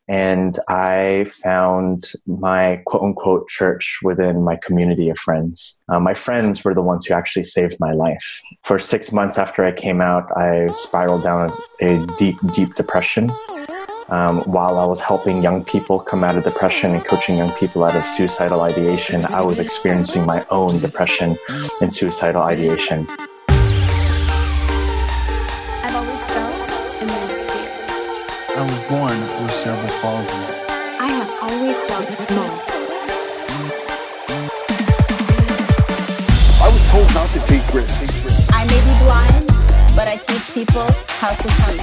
And I found my quote unquote church within my community of friends. My friends were the ones who actually saved my life. For 6 months after I came out, I spiraled down a deep, deep depression. While I was helping young people come out of depression and coaching young people out of suicidal ideation, I was experiencing my own depression and suicidal ideation. I've always felt immense fear. I was born with cerebral palsy. I have always felt small. I was told not to take risks. I may be blind, but I teach people how to see.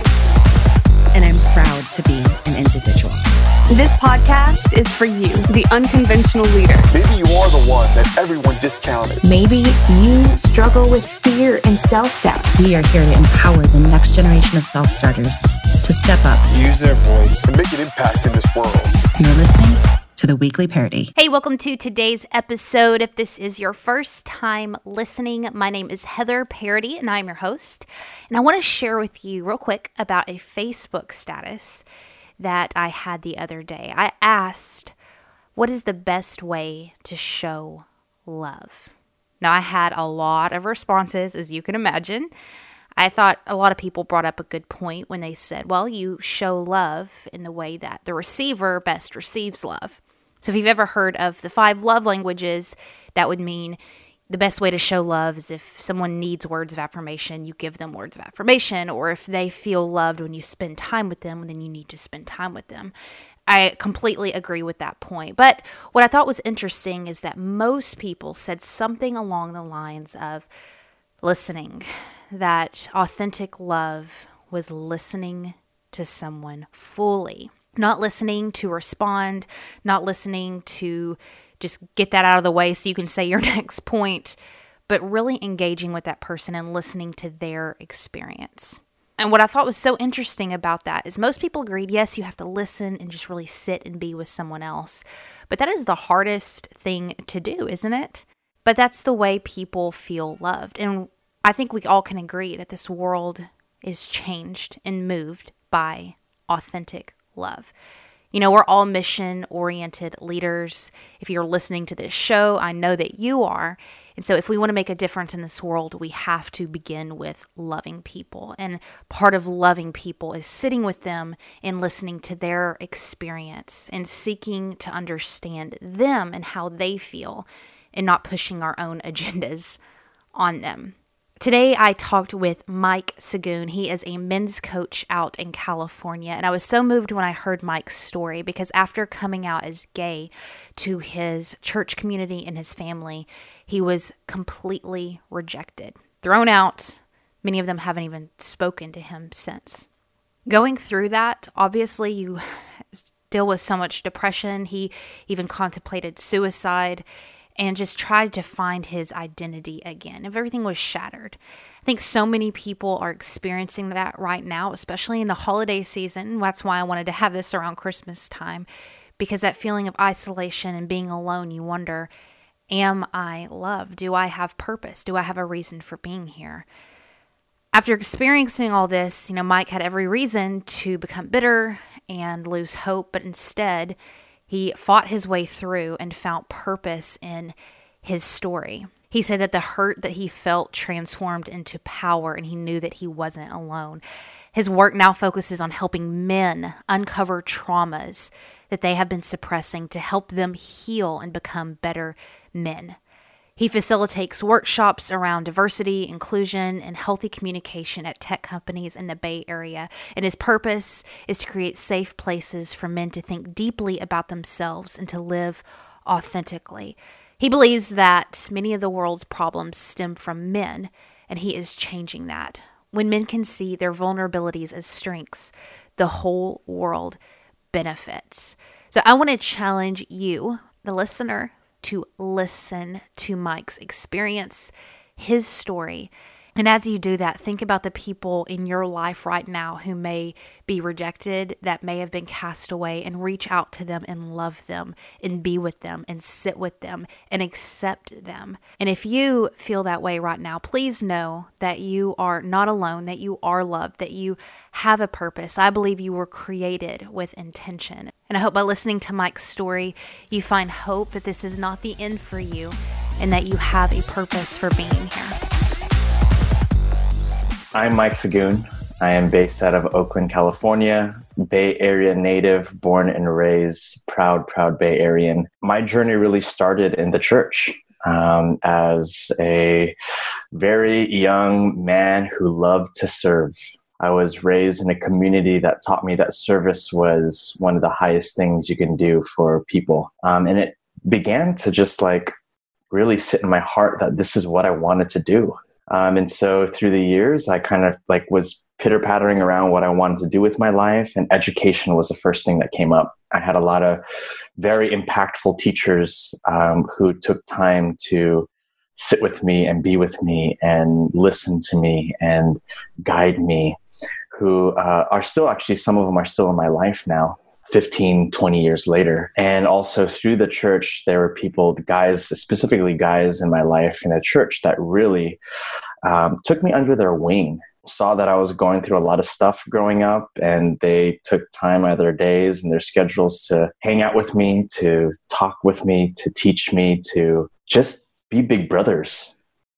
And I'm proud to be an individual. This podcast is for you, the unconventional leader. Maybe you are the one that everyone discounted. Maybe you struggle with fear and self-doubt. We are here to empower the next generation of self-starters to step up, Use their voice. And make an impact in this world. You're listening to The Weekly Parody. Hey, welcome to today's episode. If this is your first time listening, my name is Heather Parody, and I'm your host. And I want to share with you real quick about a Facebook status that I had the other day. I asked, what is the best way to show love? Now, I had a lot of responses, as you can imagine. I thought a lot of people brought up a good point when they said, well, you show love in the way that the receiver best receives love. So if you've ever heard of the 5 love languages, that would mean the best way to show love is if someone needs words of affirmation, you give them words of affirmation, or if they feel loved when you spend time with them, then you need to spend time with them. I completely agree with that point. But what I thought was interesting is that most people said something along the lines of listening, that authentic love was listening to someone fully. Not listening to respond, not listening to just get that out of the way so you can say your next point, but really engaging with that person and listening to their experience. And what I thought was so interesting about that is most people agreed, yes, you have to listen and just really sit and be with someone else. But that is the hardest thing to do, isn't it? But that's the way people feel loved. And I think we all can agree that this world is changed and moved by authentic love. You know, we're all mission-oriented leaders. If you're listening to this show, I know that you are. And so if we want to make a difference in this world, we have to begin with loving people. And part of loving people is sitting with them and listening to their experience and seeking to understand them and how they feel and not pushing our own agendas on them. Today, I talked with Mike Sagoon. He is a men's coach out in California, and I was so moved when I heard Mike's story because after coming out as gay to his church community and his family, he was completely rejected, thrown out. Many of them haven't even spoken to him since. Going through that, obviously, you deal with so much depression. He even contemplated suicide and just tried to find his identity again. If everything was shattered. I think so many people are experiencing that right now, especially in the holiday season. That's why I wanted to have this around Christmas time, because that feeling of isolation and being alone, you wonder, am I loved? Do I have purpose? Do I have a reason for being here? After experiencing all this, Mike had every reason to become bitter and lose hope, but instead, he fought his way through and found purpose in his story. He said that the hurt that he felt transformed into power, and he knew that he wasn't alone. His work now focuses on helping men uncover traumas that they have been suppressing to help them heal and become better men. He facilitates workshops around diversity, inclusion, and healthy communication at tech companies in the Bay Area. And his purpose is to create safe places for men to think deeply about themselves and to live authentically. He believes that many of the world's problems stem from men, and he is changing that. When men can see their vulnerabilities as strengths, the whole world benefits. So I want to challenge you, the listener, to listen to Mike's experience, his story, And as you do that, think about the people in your life right now who may be rejected, that may have been cast away, and reach out to them and love them and be with them and sit with them and accept them. And if you feel that way right now, please know that you are not alone, that you are loved, that you have a purpose. I believe you were created with intention. And I hope by listening to Mike's story, you find hope that this is not the end for you and that you have a purpose for being here. I'm Mike Sagoon. I am based out of Oakland, California, Bay Area native, born and raised, proud Bay Arean. My journey really started in the church as a very young man who loved to serve. I was raised in a community that taught me that service was one of the highest things you can do for people. And it began to just really sit in my heart that this is what I wanted to do. And so through the years, I kind of was pitter-pattering around what I wanted to do with my life, and education was the first thing that came up. I had a lot of very impactful teachers who took time to sit with me and be with me and listen to me and guide me, who are still actually, some of them are still in my life now, 15, 20 years later. And also through the church, there were people, guys, specifically guys in my life in the church that really took me under their wing, saw that I was going through a lot of stuff growing up, and they took time out of their days and their schedules to hang out with me, to talk with me, to teach me, to just be big brothers.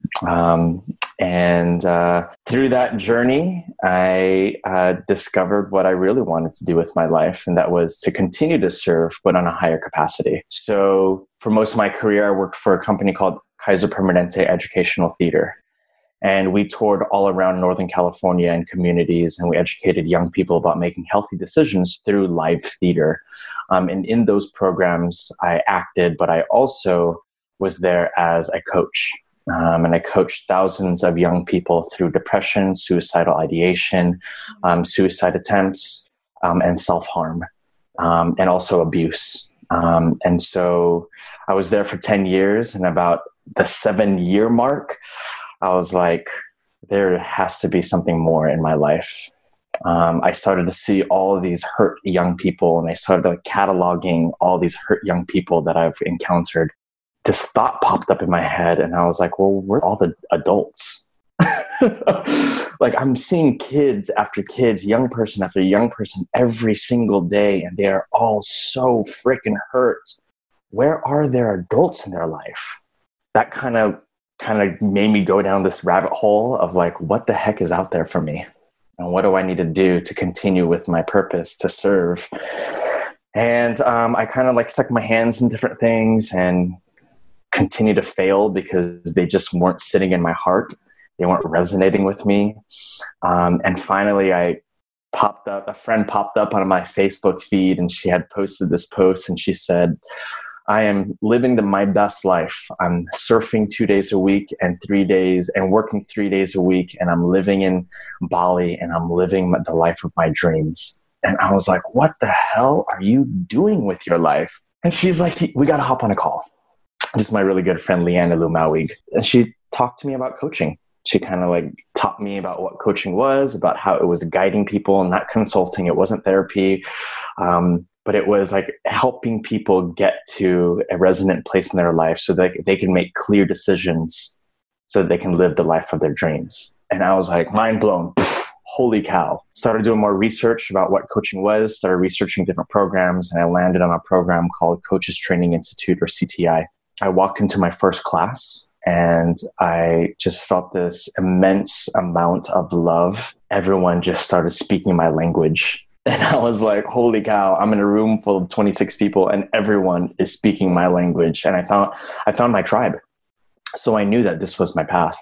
And through that journey, I discovered what I really wanted to do with my life, and that was to continue to serve, but on a higher capacity. So for most of my career, I worked for a company called Kaiser Permanente Educational Theater. And we toured all around Northern California and communities, and we educated young people about making healthy decisions through live theater. And in those programs, I acted, but I also was there as a coach. And I coached thousands of young people through depression, suicidal ideation, suicide attempts, and self-harm, and also abuse. And so I was there for 10 years, and about the 7-year mark, I was like, there has to be something more in my life. I started to see all of these hurt young people, and I started cataloging all these hurt young people that I've encountered. This thought popped up in my head, and I was like, well, where are all the adults? I'm seeing kids after kids, young person after young person every single day, and they are all so freaking hurt. Where are there adults in their life? That kind of made me go down this rabbit hole of what the heck is out there for me? And what do I need to do to continue with my purpose to serve? And I kind of stuck my hands in different things and continue to fail because they just weren't sitting in my heart. They weren't resonating with me. And finally, a friend popped up on my Facebook feed, and she had posted this post, and she said, I am living my best life. I'm surfing 2 days a week and 3 days and working 3 days a week. And I'm living in Bali, and I'm living the life of my dreams. And I was like, what the hell are you doing with your life? And she's like, we got to hop on a call. This is my really good friend, Leanna Lumawig. And she talked to me about coaching. She kind of taught me about what coaching was, about how it was guiding people, not consulting. It wasn't therapy. But it was helping people get to a resonant place in their life so that they can make clear decisions so that they can live the life of their dreams. And I was mind blown. Holy cow. Started doing more research about what coaching was, started researching different programs, and I landed on a program called Coaches Training Institute, or CTI. I walked into my first class, and I just felt this immense amount of love. Everyone just started speaking my language. And I was like, holy cow, I'm in a room full of 26 people and everyone is speaking my language. And I found my tribe. So I knew that this was my path.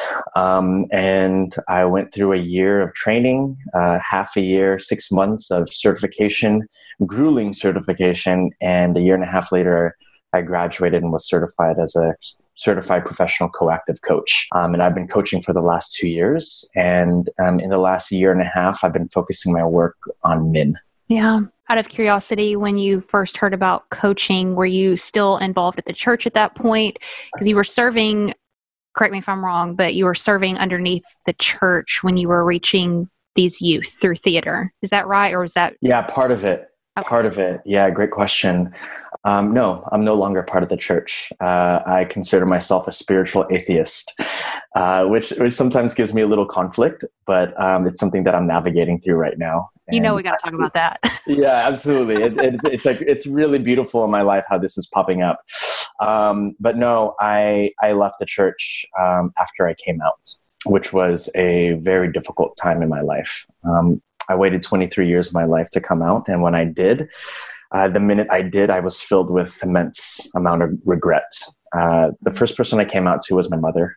And I went through a year of training, half a year, 6 months of certification, grueling certification. And a year and a half later, I graduated and was certified as a certified professional coactive coach. And I've been coaching for the last 2 years. And in the last year and a half, I've been focusing my work on men. Yeah. Out of curiosity, when you first heard about coaching, were you still involved at the church at that point? Because you were serving correct me if I'm wrong, but you were serving underneath the church when you were reaching these youth through theater. Is that right? Or was that? Yeah, part of it. Okay. Part of it. Yeah, great question. No, I'm no longer part of the church. I consider myself a spiritual atheist, which sometimes gives me a little conflict, but it's something that I'm navigating through right now. We got to talk about that. Yeah, absolutely. It's really beautiful in my life how this is popping up. But no, I left the church after I came out, which was a very difficult time in my life. I waited 23 years of my life to come out. And when I did, the minute I did, I was filled with immense amount of regret. The first person I came out to was my mother.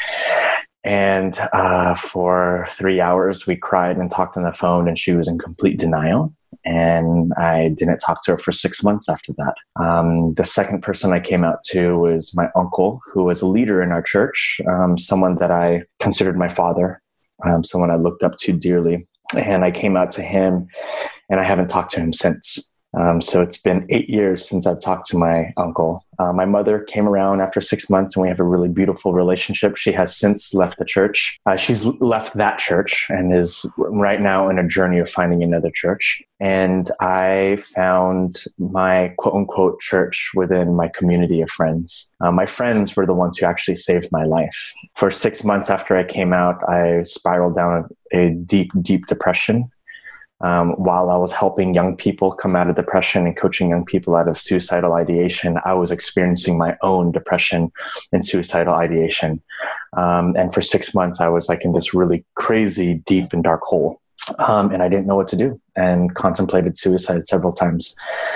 And for 3 hours, we cried and talked on the phone, and she was in complete denial. And I didn't talk to her for 6 months after that. The second person I came out to was my uncle, who was a leader in our church, someone that I considered my father, someone I looked up to dearly. And I came out to him, and I haven't talked to him since. So it's been 8 years since I've talked to my uncle. My mother came around after 6 months, and we have a really beautiful relationship. She has since left the church. She's left that church and is right now in a journey of finding another church. And I found my quote unquote church within my community of friends. My friends were the ones who actually saved my life. For 6 months after I came out, I spiraled down a deep, deep depression. While I was helping young people come out of depression and coaching young people out of suicidal ideation, I was experiencing my own depression and suicidal ideation. And for 6 months, I was like in this really crazy, deep and dark hole. And I didn't know what to do and contemplated suicide several times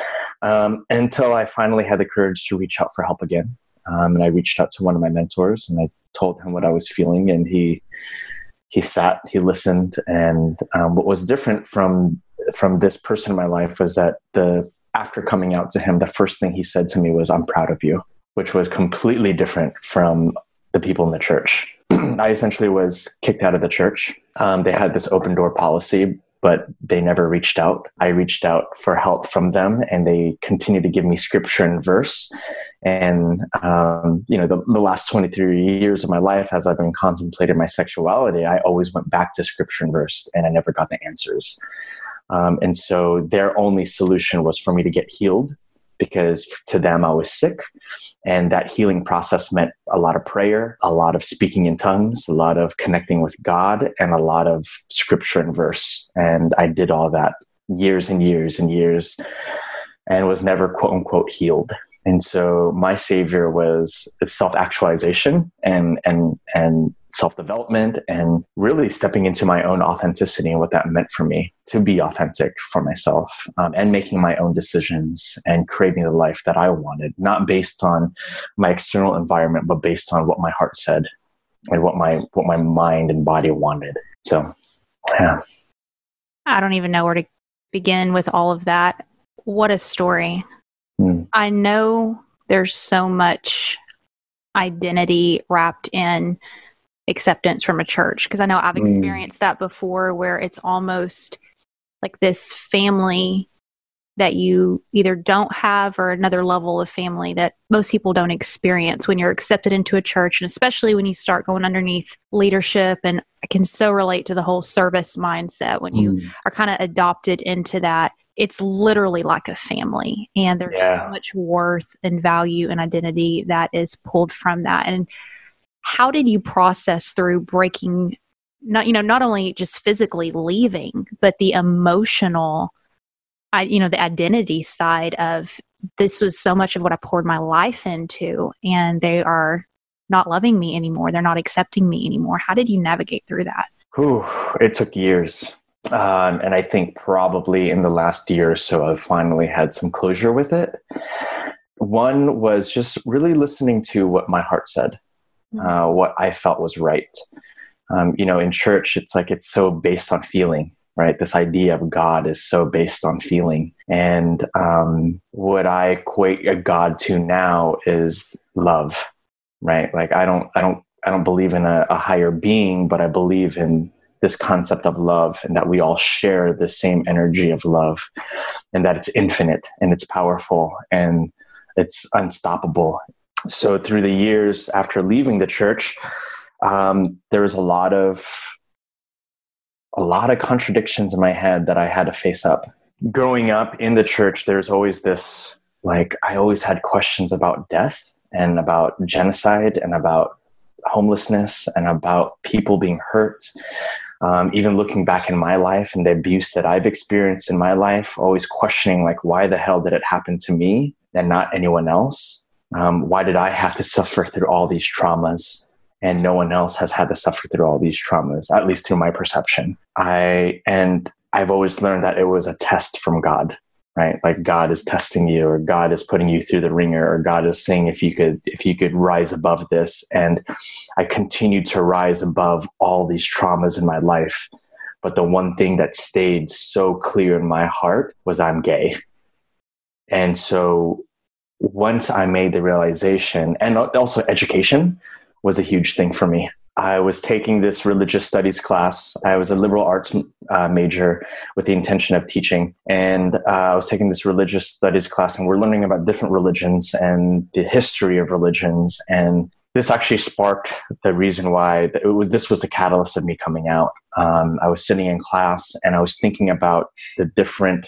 until I finally had the courage to reach out for help again. And I reached out to one of my mentors, and I told him what I was feeling, and he sat, he listened, and what was different from this person in my life was that after coming out to him, the first thing he said to me was, "I'm proud of you," which was completely different from the people in the church. I essentially was kicked out of the church. They had this open door policy, but they never reached out. I reached out for help from them, and they continued to give me scripture and verse. And, the last 23 years of my life, as I've been contemplating my sexuality, I always went back to scripture and verse, and I never got the answers. And so their only solution was for me to get healed, because to them I was sick. And that healing process meant a lot of prayer, a lot of speaking in tongues, a lot of connecting with God, and a lot of scripture and verse. And I did all that years and years and years, and was never quote unquote healed. And so my savior was self-actualization and self-development, and really stepping into my own authenticity and what that meant for me to be authentic for myself, and making my own decisions and creating the life that I wanted, not based on my external environment, but based on what my heart said and what my mind and body wanted. So, yeah. I don't even know where to begin with all of that. What a story. I know there's so much identity wrapped in acceptance from a church, because I know I've experienced that before, where it's almost like this family that you either don't have, or another level of family that most people don't experience when you're accepted into a church, and especially when you start going underneath leadership. And I can so relate to the whole service mindset when you are kind of adopted into that. It's literally like a family, and there's so much worth and value and identity that is pulled from that. And how did you process through breaking, not only just physically leaving, but the emotional, the identity side of, this was so much of what I poured my life into, and they are not loving me anymore. They're not accepting me anymore. How did you navigate through that? It took years. And I think probably in the last year or so, I've finally had some closure with it. One was just really listening to what my heart said, what I felt was right. In church, it's so based on feeling, right? This idea of God is so based on feeling. And what I equate a God to now is love, right? Like I don't believe in a higher being, but I believe in this concept of love, and that we all share the same energy of love, and that it's infinite and it's powerful and it's unstoppable. So through the years after leaving the church, there was a lot of contradictions in my head that I had to face up. Growing up in the church, there's always this, like, I always had questions about death and about genocide and about homelessness and about people being hurt. Even looking back in my life and the abuse that I've experienced in my life, always questioning, like, why the hell did it happen to me and not anyone else? Why did I have to suffer through all these traumas and no one else has had to suffer through all these traumas, at least through my perception? I've always learned that it was a test from God, right? Like, God is testing you, or God is putting you through the ringer, or God is saying if you could rise above this. And I continued to rise above all these traumas in my life. But the one thing that stayed so clear in my heart was I'm gay. And so once I made the realization, and also education was a huge thing for me. I was taking this religious studies class. I was a liberal arts major with the intention of teaching. And I was taking this religious studies class, and we're learning about different religions and the history of religions. And this actually sparked the reason why this was the catalyst of me coming out. I was sitting in class and I was thinking about the different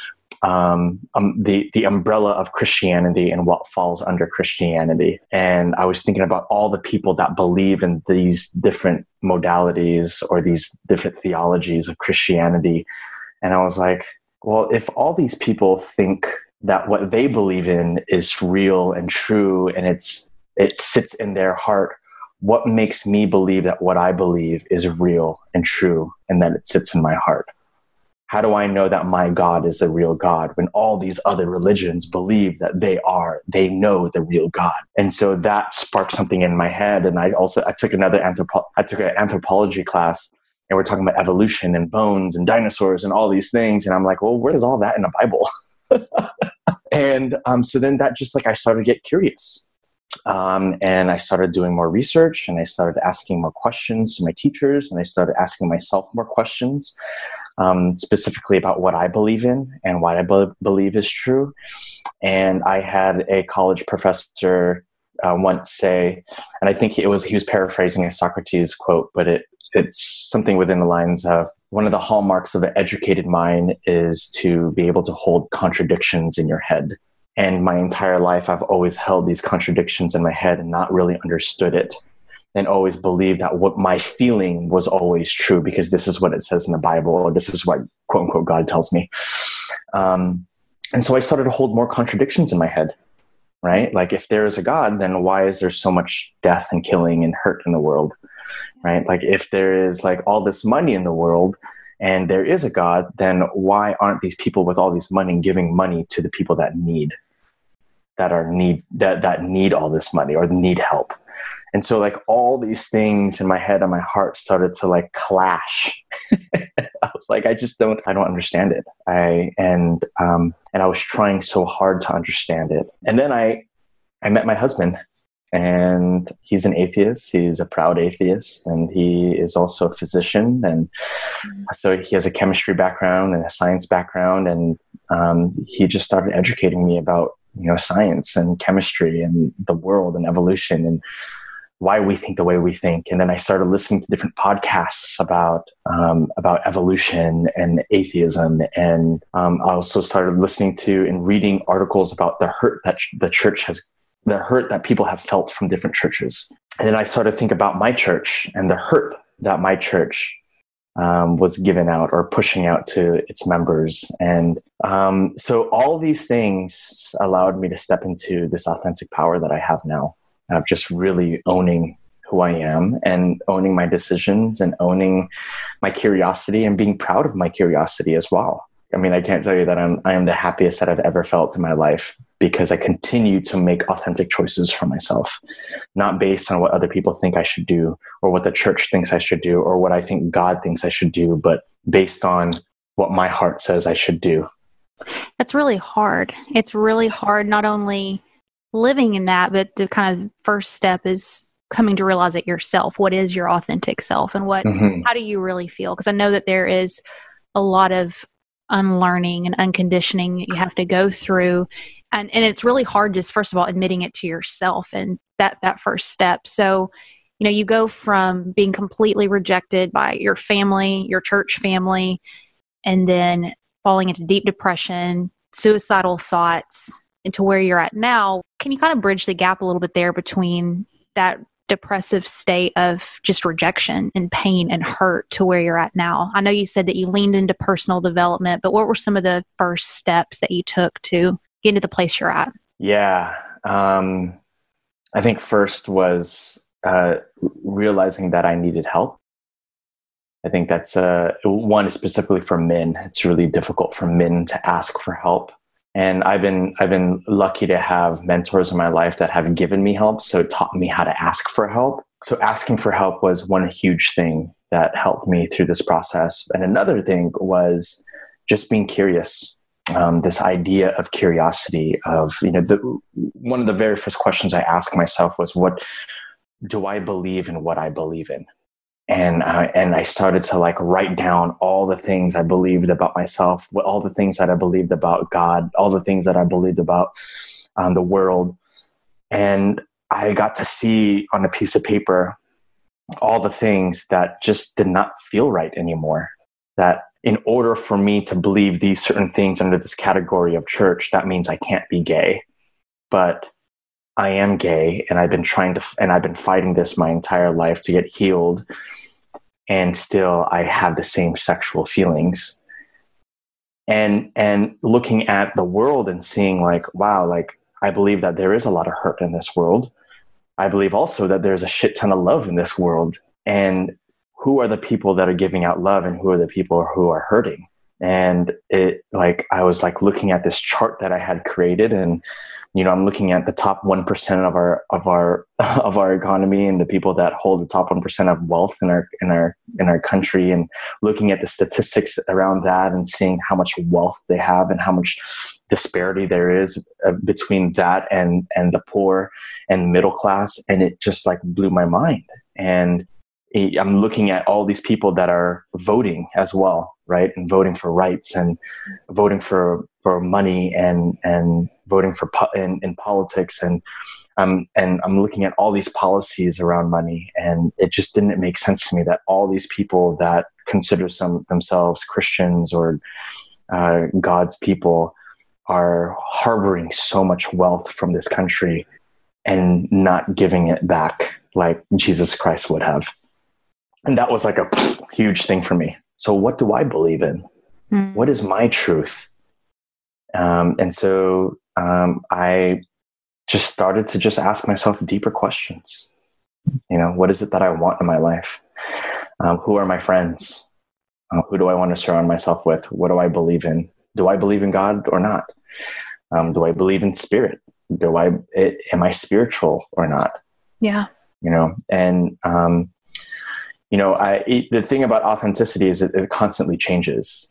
the umbrella of Christianity and what falls under Christianity. And I was thinking about all the people that believe in these different modalities or these different theologies of Christianity. And I was like, well, if all these people think that what they believe in is real and true and it sits in their heart, what makes me believe that what I believe is real and true and that it sits in my heart? How do I know that my God is the real God when all these other religions believe that they know the real God? And so that sparked something in my head. And I took an anthropology class, and we're talking about evolution and bones and dinosaurs and all these things. And I'm like, well, where is all that in the Bible? And so then that just, like, I started to get curious. And I started doing more research, and I started asking more questions to my teachers, and I started asking myself more questions, specifically about what I believe in and what I believe is true. And I had a college professor once say, and I think he was paraphrasing a Socrates quote, but it's something within the lines of, one of the hallmarks of an educated mind is to be able to hold contradictions in your head. And my entire life, I've always held these contradictions in my head and not really understood it, and always believed that what my feeling was always true because this is what it says in the Bible, or this is what, quote unquote, God tells me. And so I started to hold more contradictions in my head, right? Like, if there is a God, then why is there so much death and killing and hurt in the world, right? Like, if there is, like, all this money in the world, and there is a God, then why aren't these people with all this money giving money to the people that need all this money or need help? And so, like, all these things in my head and my heart started to, like, clash. I was like, I don't understand it. And I was trying so hard to understand it. And then I met my husband. And he's an atheist. He's a proud atheist, and he is also a physician. And so he has a chemistry background and a science background. And he just started educating me about, science and chemistry and the world and evolution and why we think the way we think. And then I started listening to different podcasts about evolution and atheism. And I also started listening to and reading articles about the hurt that the hurt that people have felt from different churches. And then I started to think about my church and the hurt that my church was giving out or pushing out to its members. And so all these things allowed me to step into this authentic power that I have now, of just really owning who I am and owning my decisions and owning my curiosity and being proud of my curiosity as well. I mean, I can't tell you that I am the happiest that I've ever felt in my life, because I continue to make authentic choices for myself, not based on what other people think I should do or what the church thinks I should do or what I think God thinks I should do, but based on what my heart says I should do. That's really hard. It's really hard, not only living in that, but the kind of first step is coming to realize it yourself. What is your authentic self, and how do you really feel? Because I know that there is a lot of unlearning and unconditioning you have to go through. And it's really hard just, first of all, admitting it to yourself and that first step. So, you go from being completely rejected by your family, your church family, and then falling into deep depression, suicidal thoughts, into where you're at now. Can you kind of bridge the gap a little bit there between that depressive state of just rejection and pain and hurt to where you're at now? I know you said that you leaned into personal development, but what were some of the first steps that you took to get into the place you're at? Yeah. I think first was realizing that I needed help. I think that's one specifically for men. It's really difficult for men to ask for help. And I've been lucky to have mentors in my life that have given me help. So it taught me how to ask for help. So asking for help was one huge thing that helped me through this process. And another thing was just being curious. This idea of curiosity of, one of the very first questions I asked myself was, what do I believe in what I believe in? And I started to write down all the things I believed about myself, all the things that I believed about God, all the things that I believed about the world. And I got to see on a piece of paper all the things that just did not feel right anymore. That in order for me to believe these certain things under this category of church, that means I can't be gay. But I am gay, and I've been fighting this my entire life to get healed. And still I have the same sexual feelings. And looking at the world and seeing wow, I believe that there is a lot of hurt in this world. I believe also that there's a shit ton of love in this world. And who are the people that are giving out love, and who are the people who are hurting? And I was looking at this chart that I had created, and I'm looking at the top 1% of our economy, and the people that hold the top 1% of wealth in our country, and looking at the statistics around that, and seeing how much wealth they have and how much disparity there is between that and the poor and middle class, and it just blew my mind. And I'm looking at all these people that are voting as well, right? And voting for rights, and voting for money, and voting for in politics. And I'm looking at all these policies around money, and it just didn't make sense to me that all these people that consider themselves Christians or God's people are harboring so much wealth from this country and not giving it back like Jesus Christ would have. And that was a huge thing for me. So what do I believe in? What is my truth? And so I just started to ask myself deeper questions. What is it that I want in my life? Who are my friends? Who do I want to surround myself with? What do I believe in? Do I believe in God or not? Do I believe in spirit? Am I spiritual or not? Yeah. And the thing about authenticity is it constantly changes,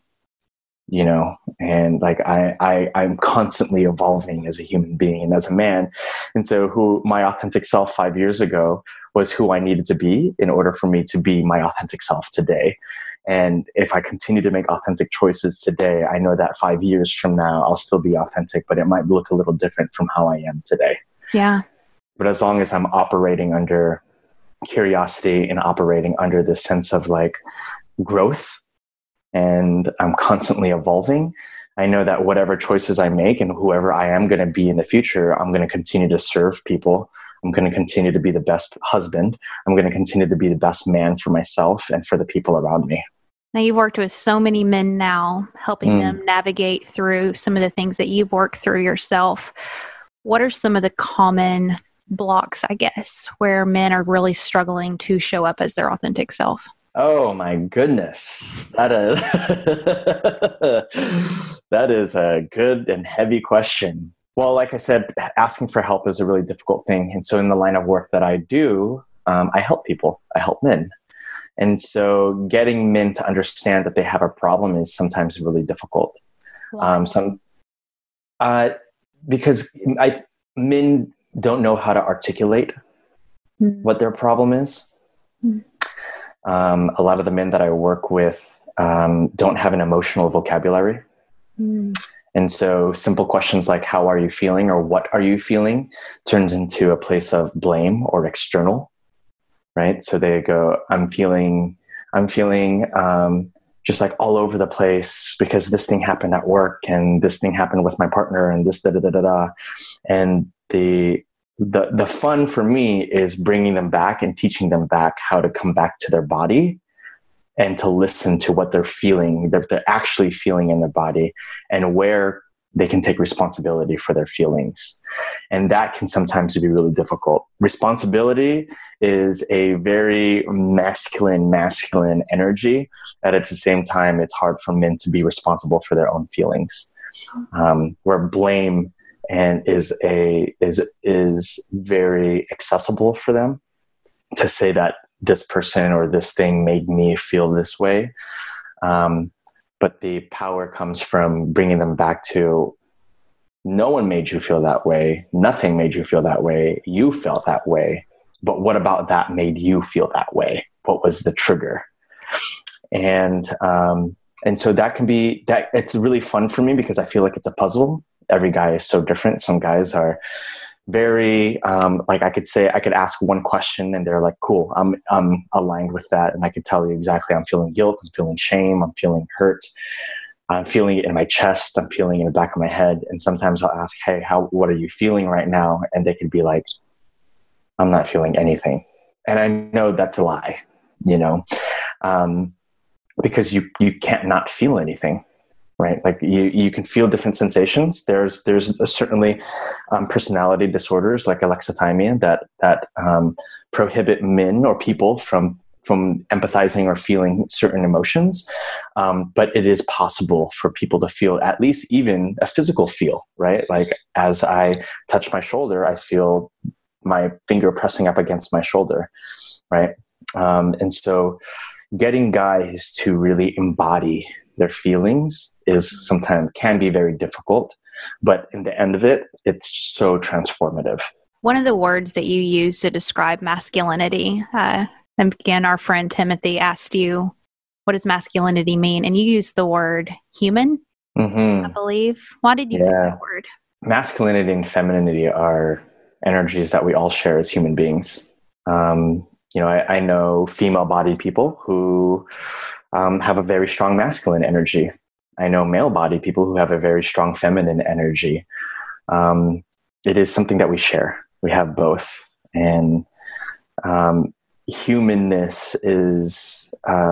and I'm constantly evolving as a human being and as a man. And so who my authentic self 5 years ago was who I needed to be in order for me to be my authentic self today. And if I continue to make authentic choices today, I know that 5 years from now, I'll still be authentic, but it might look a little different from how I am today. Yeah. But as long as I'm operating under curiosity and operating under this sense of growth, and I'm constantly evolving, I know that whatever choices I make and whoever I am going to be in the future, I'm going to continue to serve people. I'm going to continue to be the best husband. I'm going to continue to be the best man for myself and for the people around me. Now, you've worked with so many men now, helping them navigate through some of the things that you've worked through yourself. What are some of the common blocks, I guess, where men are really struggling to show up as their authentic self? Oh my goodness. That is a good and heavy question. Well, like I said, asking for help is a really difficult thing. And so in the line of work that I do, I help people. I help men. And so getting men to understand that they have a problem is sometimes really difficult. Wow. Because men don't know how to articulate what their problem is. A lot of the men that I work with don't have an emotional vocabulary. And so simple questions like, how are you feeling, or what are you feeling, turns into a place of blame or external, right? So they go, I'm feeling just like all over the place because this thing happened at work and this thing happened with my partner and this, da, da, da, da, da. And the fun for me is bringing them back and teaching them back how to come back to their body and to listen to what they're feeling, that they're actually feeling in their body, and where they can take responsibility for their feelings. And that can sometimes be really difficult. Responsibility is a very masculine energy. And at the same time, it's hard for men to be responsible for their own feelings. Where blame is very accessible for them to say that this person or this thing made me feel this way. But the power comes from bringing them back to, no one made you feel that way. Nothing made you feel that way. You felt that way. But what about that made you feel that way? What was the trigger? And so that can be, that it's really fun for me because I feel like it's a puzzle. Every guy is so different. Some guys are very, like I could ask one question and they're like, cool, I'm aligned with that. And I could tell you exactly, I'm feeling guilt, I'm feeling shame, I'm feeling hurt. I'm feeling it in my chest, I'm feeling it in the back of my head. And sometimes I'll ask, hey, what are you feeling right now? And they could be like, I'm not feeling anything. And I know that's a lie, because you can't not feel anything. Right? Like you can feel different sensations. There's certainly personality disorders like alexithymia that prohibit men or people from empathizing or feeling certain emotions. But it is possible for people to feel at least even a physical feel, right? Like as I touch my shoulder, I feel my finger pressing up against my shoulder, right? And so getting guys to really embody their feelings can be very difficult, but in the end of it, it's so transformative. One of the words that you use to describe masculinity, and again, our friend Timothy asked you, what does masculinity mean? And you used the word human, I believe. Why did you pick that word? Masculinity and femininity are energies that we all share as human beings. I know female-bodied people who have a very strong masculine energy. I know male-bodied people who have a very strong feminine energy. It is something that we share. We have both. And humanness is,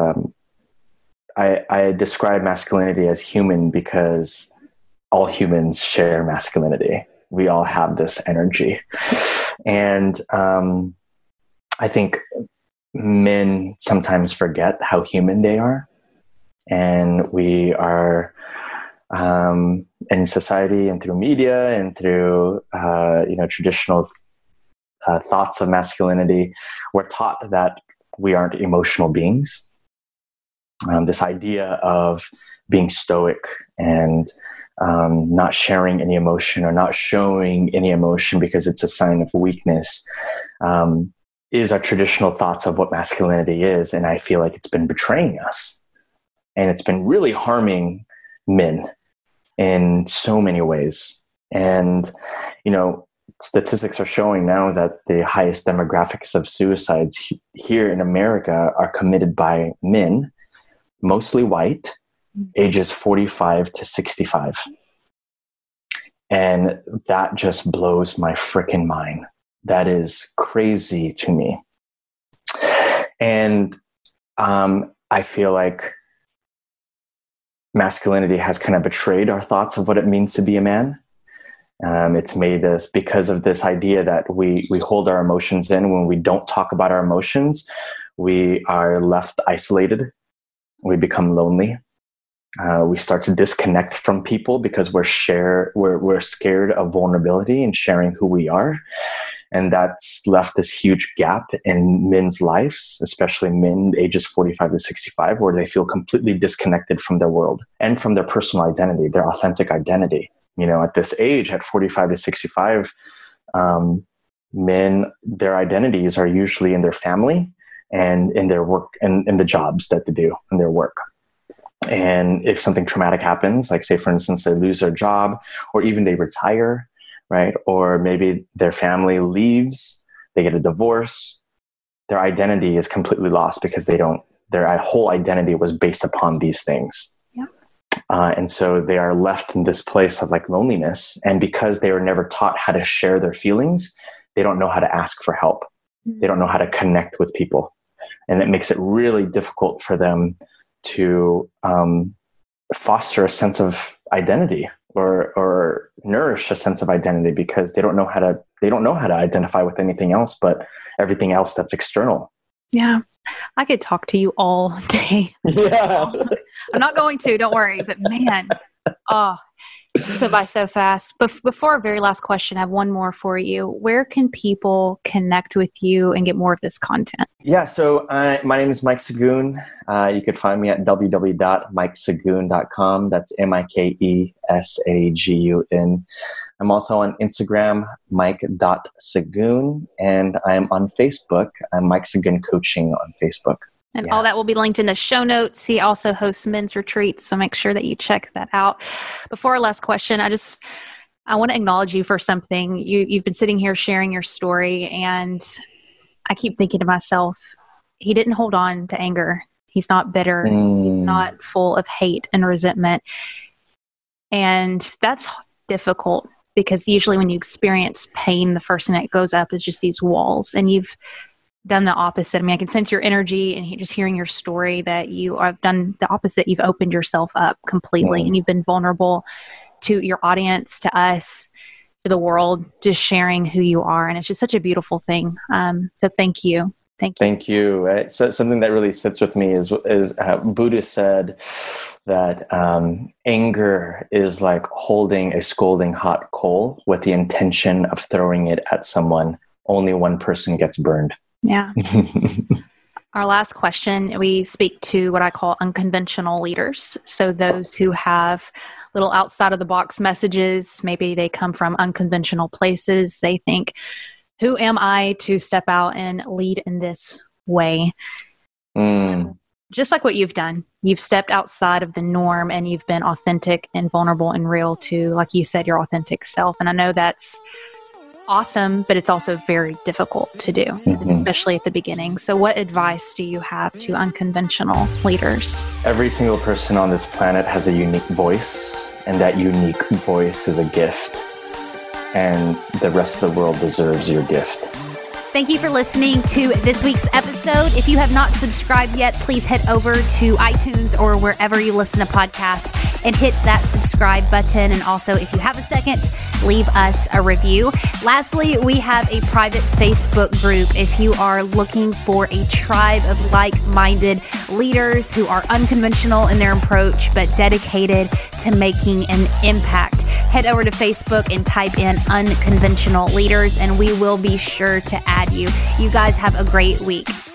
I describe masculinity as human because all humans share masculinity. We all have this energy. And I think men sometimes forget how human they are. And we are, in society and through media and through, traditional thoughts of masculinity, we're taught that we aren't emotional beings. This idea of being stoic and not sharing any emotion or not showing any emotion because it's a sign of weakness is our traditional thoughts of what masculinity is. And I feel like it's been betraying us. And it's been really harming men in so many ways. And, statistics are showing now that the highest demographics of suicides here in America are committed by men, mostly white, ages 45 to 65. And that just blows my freaking mind. That is crazy to me. And I feel like masculinity has kind of betrayed our thoughts of what it means to be a man. It's made us, because of this idea that we hold our emotions in. When we don't talk about our emotions, we are left isolated. We become lonely. We start to disconnect from people because we're scared of vulnerability and sharing who we are. And that's left this huge gap in men's lives, especially men ages 45 to 65, where they feel completely disconnected from their world and from their personal identity, their authentic identity. At this age, at 45 to 65, men, their identities are usually in their family and in their work and in the jobs that they do in their work. And if something traumatic happens, like say, for instance, they lose their job or even they retire, right? Or maybe their family leaves, they get a divorce, their identity is completely lost because their whole identity was based upon these things. Yeah. And so they are left in this place of like loneliness. And because they were never taught how to share their feelings, they don't know how to ask for help. They don't know how to connect with people. And it makes it really difficult for them to foster a sense of identity or nourish a sense of identity, because they don't know how to identify with anything else but everything else that's external. Yeah. I could talk to you all day. Yeah. I'm not going to, don't worry, but man, it went by so fast. But before our very last question, I have one more for you. Where can people connect with you and get more of this content? Yeah, so my name is Mike Sagoon. You could find me at www.mikesagoon.com. That's MikeSagun. I'm also on Instagram, mike.sagoon, and I'm on Facebook. I'm Mike Sagoon Coaching on Facebook. And all that will be linked in the show notes. He also hosts men's retreats, so make sure that you check that out. Before our last question, I want to acknowledge you for something. You've been sitting here sharing your story, and I keep thinking to myself, he didn't hold on to anger. He's not bitter. He's not full of hate and resentment. And that's difficult because usually when you experience pain, the first thing that goes up is just these walls, and you've done the opposite. I mean, I can sense your energy and just hearing your story that you have done the opposite. You've opened yourself up completely and you've been vulnerable to your audience, to us, to the world, just sharing who you are. And it's just such a beautiful thing. So thank you. Thank you. Right? So something that really sits with me is Buddha said that anger is like holding a scalding hot coal with the intention of throwing it at someone. Only one person gets burned. Yeah. Our last question, we speak to what I call unconventional leaders. So those who have little outside of the box messages, maybe they come from unconventional places. They think, who am I to step out and lead in this way? Just like what you've done. You've stepped outside of the norm and you've been authentic and vulnerable and real to, like you said, your authentic self. And I know that's awesome, but it's also very difficult to do, especially at the beginning. So what advice do you have to unconventional leaders? Every single person on this planet has a unique voice, and that unique voice is a gift. And the rest of the world deserves your gift. Thank you for listening to this week's episode. If you have not subscribed yet, please head over to iTunes or wherever you listen to podcasts and hit that subscribe button. And also, if you have a second, leave us a review. Lastly, we have a private Facebook group. If you are looking for a tribe of like-minded leaders who are unconventional in their approach, but dedicated to making an impact, head over to Facebook and type in Unconventional Leaders, and we will be sure to add you. You guys have a great week.